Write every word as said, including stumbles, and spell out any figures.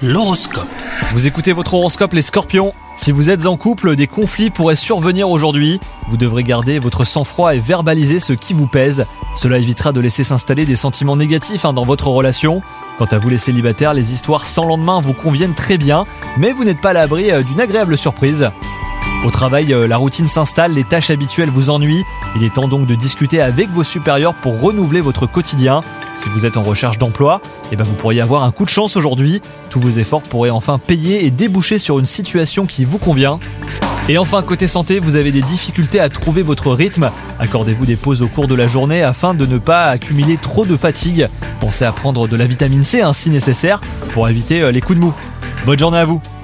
L'horoscope. Vous écoutez votre horoscope les scorpions. Si vous êtes en couple, des conflits pourraient survenir aujourd'hui. Vous devrez garder votre sang-froid et verbaliser ce qui vous pèse. Cela évitera de laisser s'installer des sentiments négatifs hein, dans votre relation. Quant à vous les célibataires, les histoires sans lendemain vous conviennent très bien, mais vous n'êtes pas à l'abri euh, d'une agréable surprise. Au travail, euh, la routine s'installe, les tâches habituelles vous ennuient. Il est temps donc de discuter avec vos supérieurs pour renouveler votre quotidien. Si vous êtes en recherche d'emploi, eh ben vous pourriez avoir un coup de chance aujourd'hui. Tous vos efforts pourraient enfin payer et déboucher sur une situation qui vous convient. Et enfin, côté santé, vous avez des difficultés à trouver votre rythme. Accordez-vous des pauses au cours de la journée afin de ne pas accumuler trop de fatigue. Pensez à prendre de la vitamine C hein, si nécessaire pour éviter euh, les coups de mou. Bonne journée à vous!